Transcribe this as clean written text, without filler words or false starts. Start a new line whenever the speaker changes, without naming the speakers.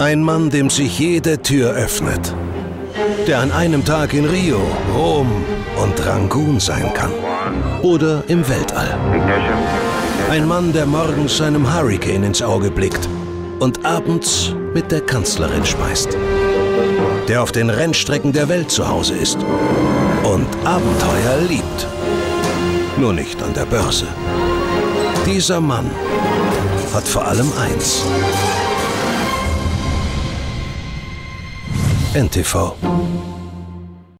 Ein Mann, dem sich jede Tür öffnet. Der an einem Tag in Rio, Rom und Rangoon sein kann. Oder im Weltall. Ein Mann, der morgens seinem Hurricane ins Auge blickt und abends mit der Kanzlerin speist. Der auf den Rennstrecken der Welt zu Hause ist und Abenteuer liebt. Nur nicht an der Börse. Dieser Mann hat vor allem eins. NTV.